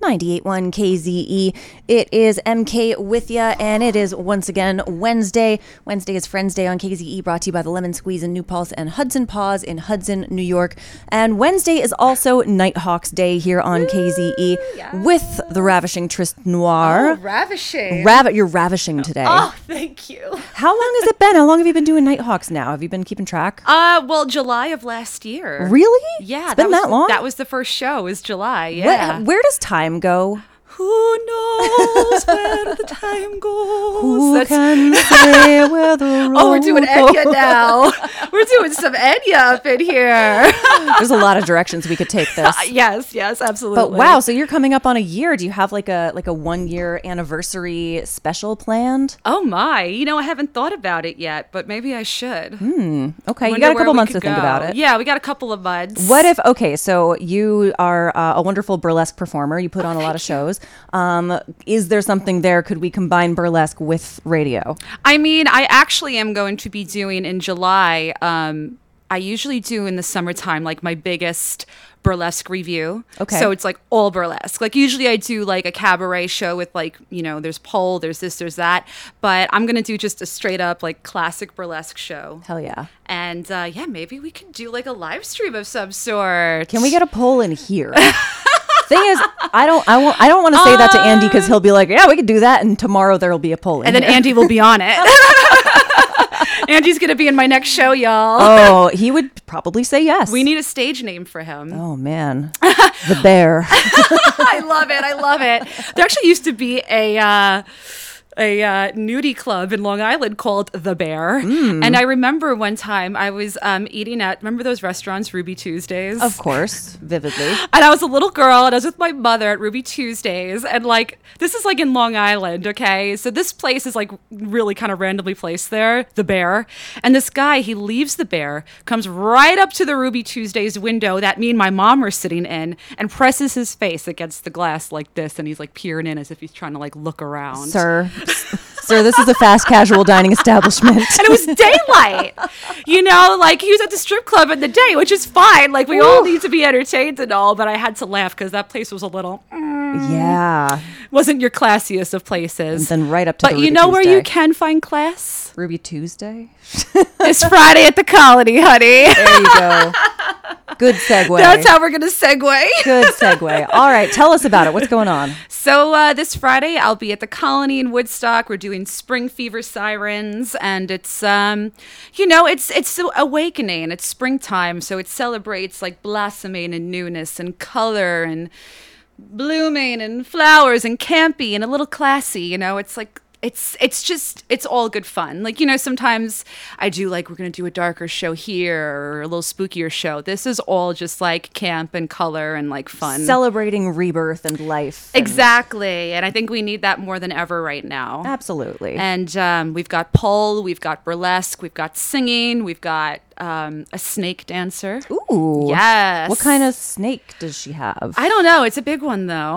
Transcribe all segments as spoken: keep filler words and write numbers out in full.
ninety-eight point one K Z E. It is M K with ya, and it is once again Wednesday. Wednesday is Friends Day on K Z E, brought to you by the Lemon Squeeze in New Paltz and Hudson Paws in Hudson, New York. And Wednesday is also Nighthawks Day here on Ooh, K Z E yes. with the ravishing Trist Noir. Oh, ravishing. Rav- you're ravishing today. Oh, thank you. How long has it been? How long have you been doing Nighthawks now? Have you been keeping track? Uh, well, July of last year. Really? Yeah. It's been that, that was, long? That was the first show, is July. Yeah. Where, where does time go? Who knows where the time goes? Who That's... can say where the road Oh, we're doing Enya now. We're doing some Enya up in here. There's a lot of directions we could take this. Uh, yes, yes, absolutely. But wow, so you're coming up on a year. Do you have like a like a one year anniversary special planned? Oh my, you know, I haven't thought about it yet, but maybe I should. Hmm. Okay, Wonder you got a couple months to go. think about it. Yeah, we got a couple of months. What if? Okay, so you are uh, a wonderful burlesque performer. You put oh, on a lot of shows. Um, is there something there? Could we combine burlesque with radio? I mean, I actually am going to be doing in July. Um, I usually do in the summertime, like my biggest burlesque review. Okay. So it's like all burlesque. Like usually I do like a cabaret show with like, you know, there's pole, there's this, there's that. But I'm going to do just a straight up like classic burlesque show. Hell yeah. And uh, yeah, maybe we could do like a live stream of some sort. Can we get a poll in here? Thing is, I don't, I won't, I don't want to say uh, that to Andy because he'll be like, "Yeah, we could do that," and tomorrow there will be a poll, in and then here. Andy will be on it. Andy's gonna be in my next show, y'all. Oh, he would probably say yes. We need a stage name for him. Oh man, the Bear. I love it. I love it. There actually used to be a. Uh, a uh, nudie club in Long Island called The Bear. Mm. And I remember one time I was um, eating at, remember those restaurants, Ruby Tuesdays? Of course, vividly. And I was a little girl and I was with my mother at Ruby Tuesdays. And like, this is like in Long Island, okay? So this place is like really kind of randomly placed there, The Bear. And this guy, he leaves The Bear, comes right up to the Ruby Tuesdays window that me and my mom were sitting in and presses his face against the glass like this. And he's like peering in as if he's trying to like look around. Sir. Sir, this is a fast casual dining establishment. And it was daylight. You know, like he was at the strip club in the day, which is fine. Like we Ooh. all need to be entertained and all, but I had to laugh because that place was a little mm, yeah. wasn't your classiest of places. And then right up to But the you Ruby know Tuesday. where you can find class? Ruby Tuesday? It's Friday at the Colony, honey. There you go. Good segue. That's how we're going to segue. Good segue. All right, tell us about it. What's going on? So uh, this Friday, I'll be at the Colony in Woodstock. We're doing Spring Fever Sirens, and it's, um, you know, it's it's awakening. It's springtime, so it celebrates like blossoming and newness and color and blooming and flowers and campy and a little classy. You know, it's like. It's it's just, it's all good fun. Like, you know, sometimes I do like, we're going to do a darker show here or a little spookier show. This is all just like camp and color and like fun. Celebrating rebirth and life. And exactly. And I think we need that more than ever right now. Absolutely. And um, we've got pole, we've got burlesque, we've got singing, we've got um, a snake dancer. Ooh. Yes. What kind of snake does she have? I don't know. It's a big one though.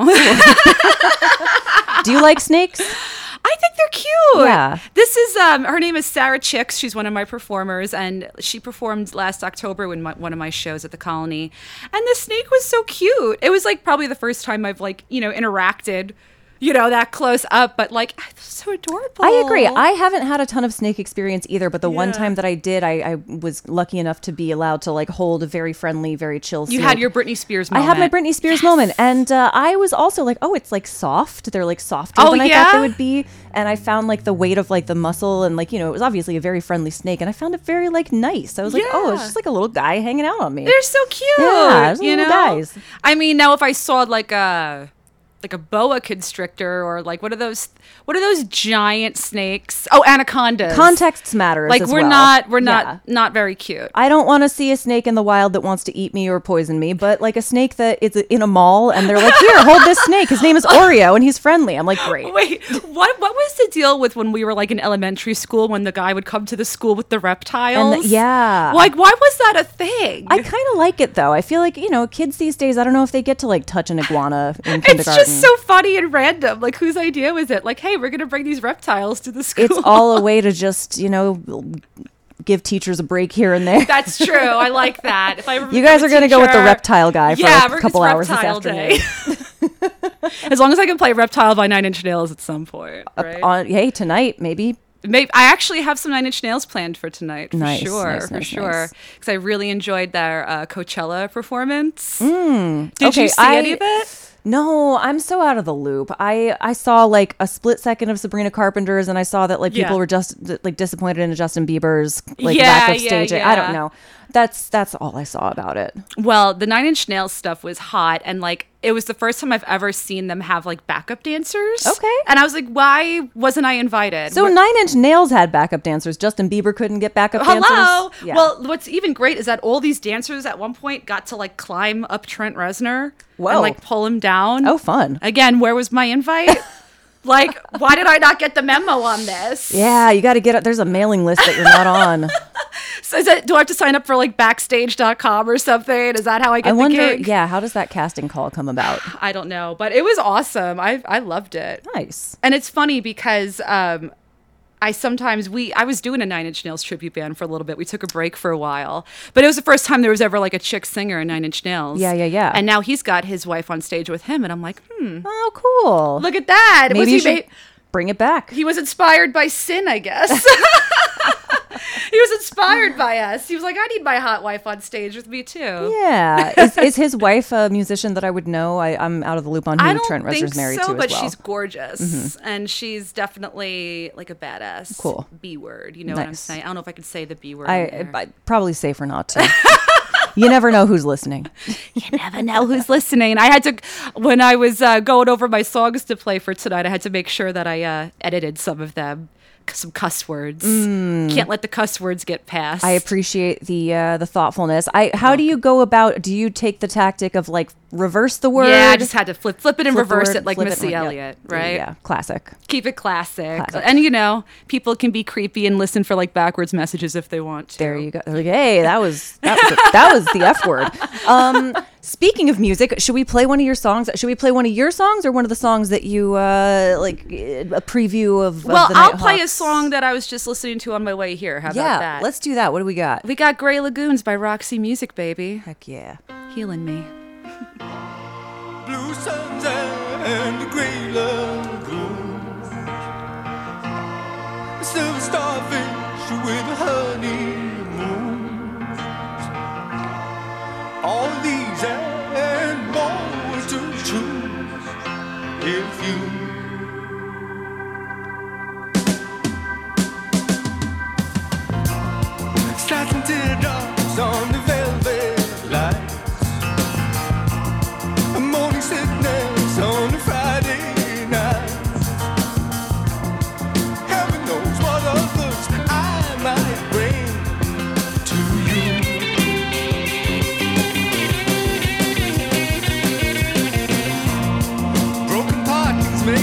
Do you like snakes? I think they're cute. Yeah. This is, um, her name is Sarah Chicks. She's one of my performers, and she performed last October in my, one of my shows at the Colony. And the snake was so cute. It was like probably the first time I've like, you know, interacted, you know, that close up, but like, it was so adorable. I agree. I haven't had a ton of snake experience either, but the yeah. one time that I did, I, I was lucky enough to be allowed to like hold a very friendly, very chill snake. You had your Britney Spears moment. I had my Britney Spears yes. moment. And uh, I was also like, oh, it's like soft. They're like softer oh, than I yeah? thought they would be. And I found like the weight of like the muscle and like, you know, it was obviously a very friendly snake. And I found it very like nice. I was like, yeah. oh, it's just like a little guy hanging out on me. They're so cute. Yeah, it's you little know? guys. I mean, now if I saw like a... like a boa constrictor or like what are those what are those giant snakes? Oh, anacondas. Contexts matter. Like as we're well. not we're not yeah. not very cute. I don't want to see a snake in the wild that wants to eat me or poison me, but like a snake that is in a mall and they're like, here, hold this snake. His name is Oreo and he's friendly. I'm like, great. Wait, what what was the deal with when we were like in elementary school when the guy would come to the school with the reptiles? And the, yeah. Like, why was that a thing? I kind of like it though. I feel like, you know, kids these days, I don't know if they get to like touch an iguana in kindergarten. It's just so funny and random. Like, whose idea was it? Like, hey, we're going to bring these reptiles to the school. It's all a way to just, you know, give teachers a break here and there. That's true. I like that. If I you guys are going to go with the reptile guy for yeah, a couple hours this afternoon. Day. As long as I can play Reptile by Nine Inch Nails at some point. Right? Uh, on, hey, tonight maybe. Maybe I actually have some Nine Inch Nails planned for tonight, for Nice, sure, nice, for nice, sure. nice. Because I really enjoyed their uh, Coachella performance. Mm, Did okay, you see I- any of it? No, I'm so out of the loop. I I saw like a split second of Sabrina Carpenter's, and I saw that like people Yeah. were just like disappointed in Justin Bieber's like Yeah, lack of yeah, staging. yeah. I don't know. That's that's all I saw about it. Well, the Nine Inch Nails stuff was hot, and like it was the first time I've ever seen them have like backup dancers. Okay. And I was like, why wasn't I invited? So What- Nine Inch Nails had backup dancers. Justin Bieber couldn't get backup Hello. dancers. Yeah. Well, what's even great is that all these dancers at one point got to like climb up Trent Reznor Whoa. and like pull him down. oh, fun. Again, where was my invite? Like, why did I not get the memo on this? Yeah, you got to get. There's a mailing list that you're not on. So is it, do I have to sign up for like backstage dot com or something? Is that how I get I the wonder. gig? Yeah, how does that casting call come about? I don't know, but it was awesome. I I loved it. Nice. And it's funny because um, I sometimes we I was doing a Nine Inch Nails tribute band for a little bit. We took a break for a while, but it was the first time there was ever like a chick singer in Nine Inch Nails. Yeah, yeah, yeah. And now he's got his wife on stage with him, and I'm like, hmm, Oh, cool. look at that. Maybe was you he should ma- bring it back. he was inspired by Sin, I guess. He was inspired by us. He was like, I need my hot wife on stage with me too. Yeah. Is, is his wife a musician that I would know? I, I'm out of the loop on who I don't Trent think Reznor's married so, to but as well. she's gorgeous, and she's definitely like a badass. Cool. B word. You know what I'm Nice. saying? I don't know if I could say the B word. I, on there. I probably safer not to. You never know who's listening. You never know who's listening. I had to, when I was uh, going over my songs to play for tonight, I had to make sure that I uh, edited some of them, some cuss words. Can't let the cuss words get past. I appreciate the uh, the thoughtfulness. I how do you go about? Do you take the tactic of like reverse the word? Yeah, I just had to flip, flip it and Flip the reverse word, it like flip Missy and- yeah. Elliott, right? Yeah, classic. Keep it classic. Classic. And you know, people can be creepy and listen for like backwards messages if they want to. There you go. They're like, hey, that was that was, that was the F word. Um, speaking of music, should we play one of your songs? Should we play one of your songs or one of the songs that you uh, like a preview of? Well, of the I'll play a Nighthawks? song that I was just listening to on my way here. How Yeah, about that? let's do that. What do we got? We got Grey Lagoons by Roxy Music, baby. Heck yeah. Healing me. Blue suns and the gray lagoons, silver starfish with honeymoons. All these and more to choose if you satin teardrops on the velvet lights. A morning sickness on a Friday night. Heaven knows what others I might bring to you. Broken parties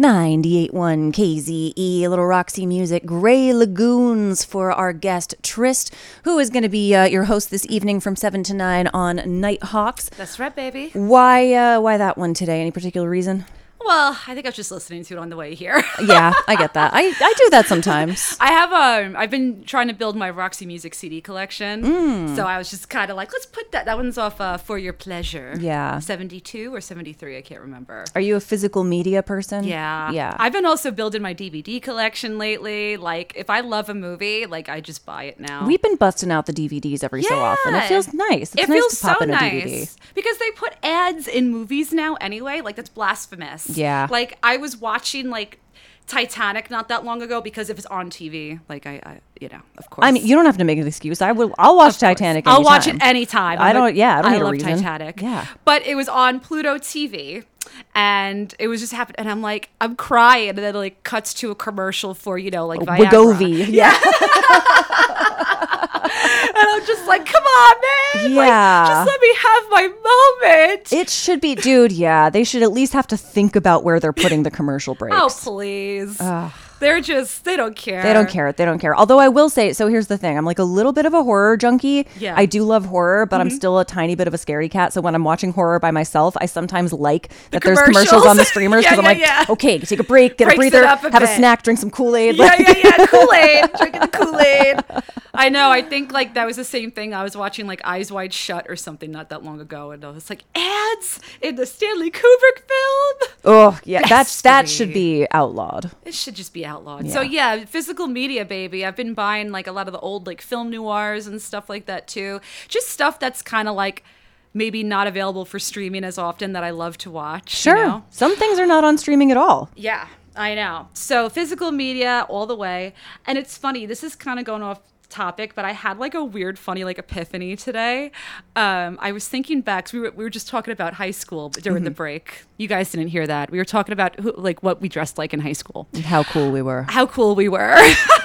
ninety-eight point one K Z E, a little Roxy music, Gray Lagoons for our guest Trist, who is going to be uh, your host this evening from seven to nine on Nighthawks. That's right, baby. Why uh, why that one today? Any particular reason? Well, I think I was just listening to it on the way here. Yeah, I get that. I, I do that sometimes. I have um I've been trying to build my Roxy Music C D collection. Mm. So I was just kind of like, let's put that that one's off uh, For Your Pleasure. Yeah. seventy-two or seventy-three, I can't remember. Are you a physical media person? Yeah. Yeah. I've been also building my D V D collection lately. Like if I love a movie, like I just buy it now. We've been busting out the D V Ds every so often. It Yeah. feels nice. It's it nice feels to pop so in a nice D V D. because they put ads in movies now anyway. Like that's blasphemous. Yeah. Like I was watching like Titanic not that long ago because if it's on T V, like I, I you know, of course. I mean, you don't have to make an excuse. I will. I'll watch Titanic. I'll watch anytime. it anytime. I I'm don't. like- Yeah, I don't I need a love reason. Titanic. Yeah. But it was on Pluto T V. And it was just happening, and I'm like, I'm crying, and then it like cuts to a commercial for you know like Viagra. Wegovy. Yeah. And I'm just like, come on, man. Like, Yeah. just let me have my moment. It should be, dude. Yeah, they should at least have to think about where they're putting the commercial breaks. Oh, please. They're just, they don't care. They don't care. They don't care. Although I will say, so here's the thing. I'm like a little bit of a horror junkie. Yeah. I do love horror, but I'm still a tiny bit of a scaredy cat. So when I'm watching horror by myself, I sometimes like that there's commercials on the streamers because Yeah, I'm yeah, like, yeah. okay, take a break, get Breaks a it breather, up a have a bit. snack, drink some Kool-Aid. Yeah, like- yeah, yeah. Kool-Aid. Drinking the Kool-Aid. I know. I think like that was the same thing. I was watching like Eyes Wide Shut or something not that long ago. And I was like, ads in the Stanley Kubrick film? Oh, yeah. That's, that Best should be outlawed. It should just be outlawed. Yeah. So yeah, physical media, baby. I've been buying like a lot of the old like film noirs and stuff like that too. Just stuff that's kind of like maybe not available for streaming as often that I love to watch. Sure. You know? Some things are not on streaming at all. Yeah, I know. So physical media all the way. And it's funny, this is kind of going off topic, but I had like a weird, funny like epiphany today. Um, I was thinking back, 'cause we were, we were just talking about high school during Mm-hmm. the break. You guys didn't hear that. We were talking about who, like what we dressed like in high school. How cool we were. How cool we were.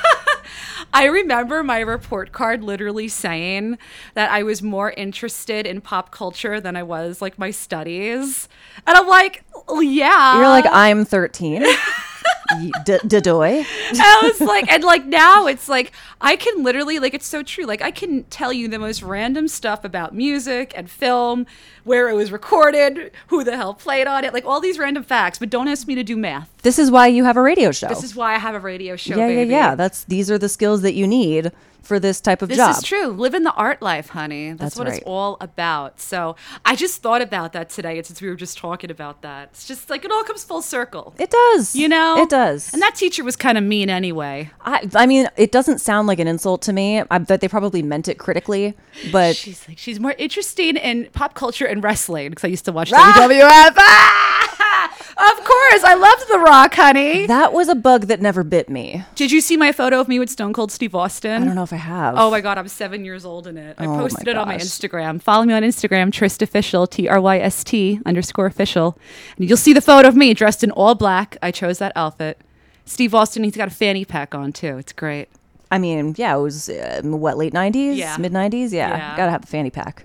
I remember my report card literally saying that I was more interested in pop culture than I was like my studies. And I'm like, well, yeah. You're like, I'm thirteen. Y- d- Dadoy. I was like, and like now it's like, I can literally, like, it's so true. Like, I can tell you the most random stuff about music and film, where it was recorded, who the hell played on it, like all these random facts, but don't ask me to do math. This is why you have a radio show. This is why I have a radio show, yeah, baby. yeah, yeah. That's these are the skills that you need for this type of This job. is true. Living the art life, honey. That's, That's what right. it's all about. So I just thought about that today, and since we were just talking about that, it's just like it all comes full circle. It does. You know? It does. And that teacher was kind of mean anyway. I, I mean, it doesn't sound like an insult to me. I bet they probably meant it critically, but She's like, she's more interested in pop culture and wrestling because I used to watch Ah! W W F. Ah! Of course, I loved The Rock, honey. that was a bug that never bit me. Did you see my photo of me with Stone Cold Steve Austin? I don't know if I have. Oh my God, I'm seven years old in it. I Oh my posted it on my gosh. Instagram. Follow me on Instagram, Trist Official, T R Y S T underscore official. And you'll see the photo of me dressed in all black. I chose that outfit. Steve Austin, he's got a fanny pack on too. It's great. I mean, yeah, it was uh, what, late nineties, Yeah. mid nineties. Yeah, Yeah. gotta have a fanny pack.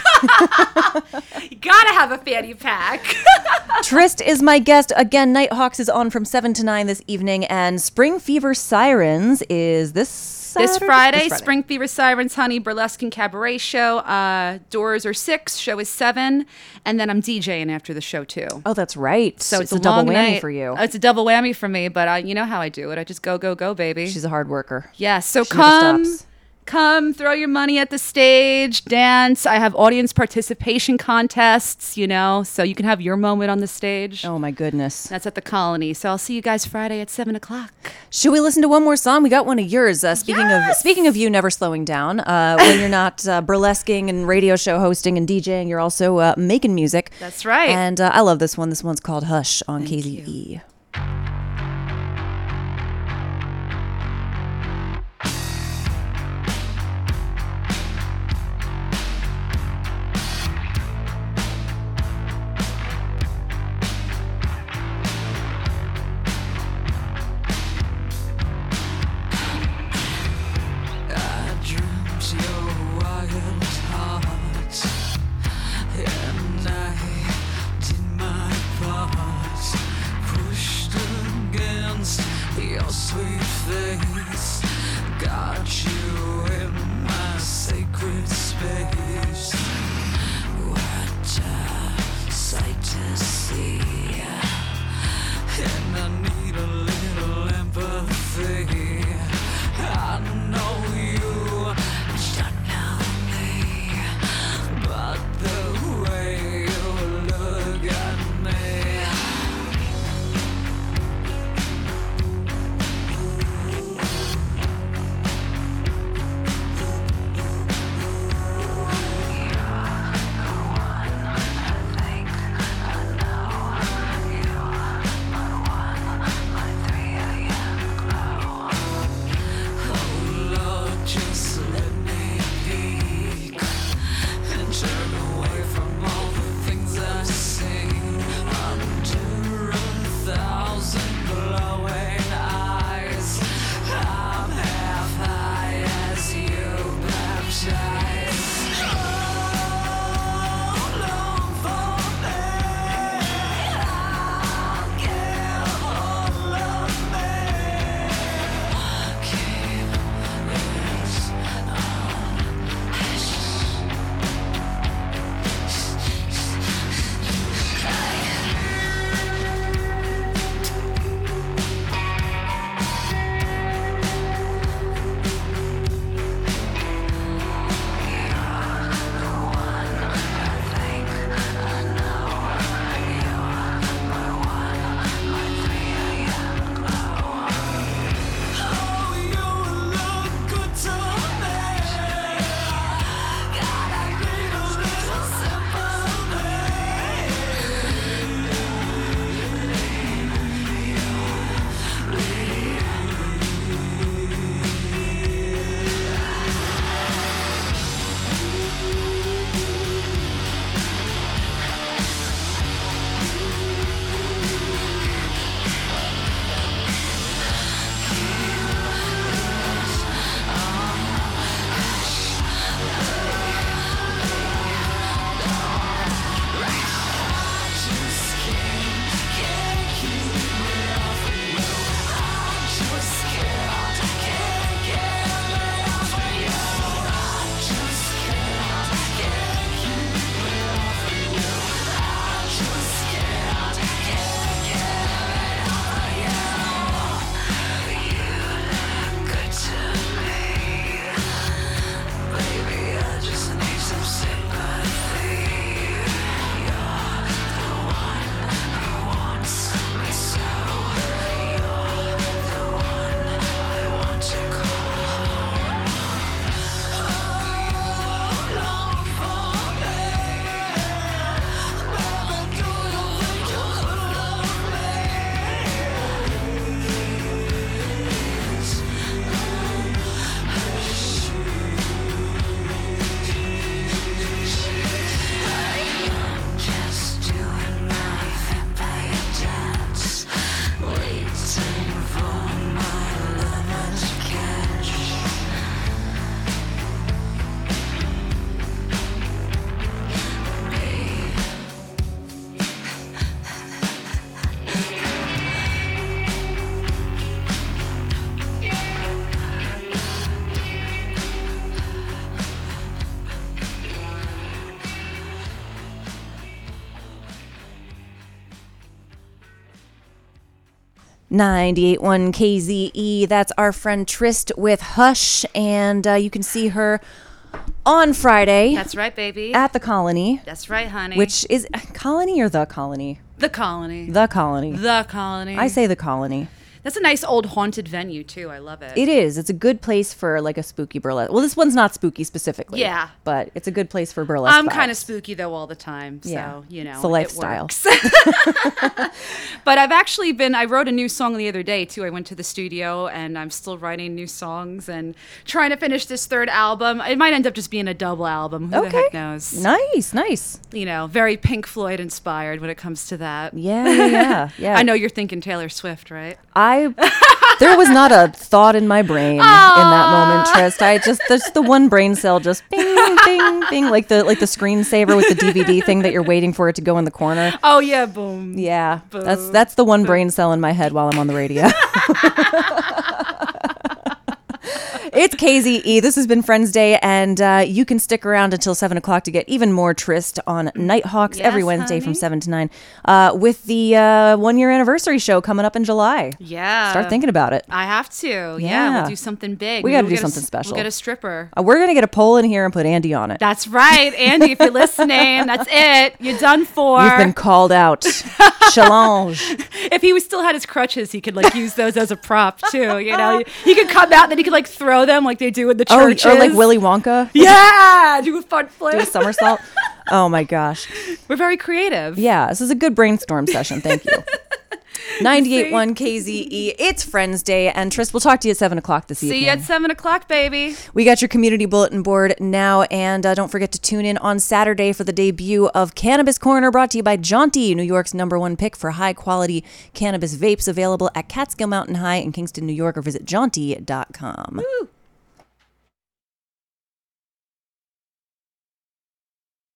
You gotta have a fanny pack. Trist is my guest again. Nighthawks is on from seven to nine this evening, and Spring Fever Sirens is this This Saturday? Friday, This Friday. Spring Fever Sirens, Honey, Burlesque and Cabaret show. Uh, doors are six, show is seven, and then I'm DJing after the show too. Oh, that's right. So it's, a, double long whammy night. for you. Uh, It's a double whammy for me, but I, you know how I do it. I just go, go, go, baby. She's a hard worker. Yeah, so She never come, stops. come, throw your money at the stage, dance. I have audience participation contests, you know, so you can have your moment on the stage. Oh my goodness. That's at the Colony. So I'll see you guys Friday at seven o'clock. Should we listen to one more song? We got one of yours. Uh, speaking of speaking of you never slowing down, uh, when you're not uh, burlesquing and radio show hosting and DJing, you're also uh, making music. That's right. And uh, I love this one. This one's called Hush on K Z E. I dreamt your wild heart, and I did my part, push ninety-eight point one K Z E. That's our friend Trist with Hush, and uh, you can see her on Friday. That's right, baby. At the Colony. That's right, honey. Which is Colony or the Colony? The Colony. The Colony. The Colony. I say the Colony. That's a nice old haunted venue, too. I love it. It is. It's a good place for like a spooky burlesque. Well, this one's not spooky specifically. Yeah. But it's a good place for burlesque. I'm vibes. kind of spooky, though, all the time. So, Yeah. you know, It's a lifestyle. It works. But I've actually been, I wrote a new song the other day, too. I went to the studio, and I'm still writing new songs and trying to finish this third album. It might end up just being a double album. Who Okay. the heck knows? Nice, nice. You know, very Pink Floyd inspired when it comes to that. Yeah, yeah, yeah. yeah. I know you're thinking Taylor Swift, right? I there was not a thought in my brain in that moment, Trist. I just there's the one brain cell just bing, bing, bing, like the like the screensaver with the D V D thing that you're waiting for it to go in the corner. Oh yeah, boom. Yeah, Boom. that's that's the one brain cell in my head while I'm on the radio. It's K Z E. This has been Friends Day, and uh, you can stick around until seven o'clock to get even more Trist on Nighthawks Yes, every Wednesday honey. from seven to nine uh, with the uh, one-year anniversary show coming up in July. Yeah. Start thinking about it. I have to. Yeah, Yeah. we'll do something big. We Maybe gotta we'll do get a something s- special. We'll get a stripper. Uh, we're going to get a poll in here and put Andy on it. That's right, Andy. If you're listening, that's it. You're done for. You've been called out. Challenge. If he was still had his crutches, he could like use those as a prop too. You know, he could come out and then he could like throw them like they do in the Oh, churches. or like Willy Wonka. Yeah, do a fun flip. Do a somersault. Oh my gosh. We're very creative. Yeah, this is a good brainstorm session. Thank you. ninety-eight point one K Z E. It's Friends Day, and Trist, we'll talk to you at seven o'clock this evening. See you at seven o'clock, baby. We got your community bulletin board now, and uh, don't forget to tune in on Saturday for the debut of Cannabis Corner, brought to you by Jaunty, New York's number one pick for high-quality cannabis vapes, available at Catskill Mountain High in Kingston, New York, or visit jaunty dot com. Woo.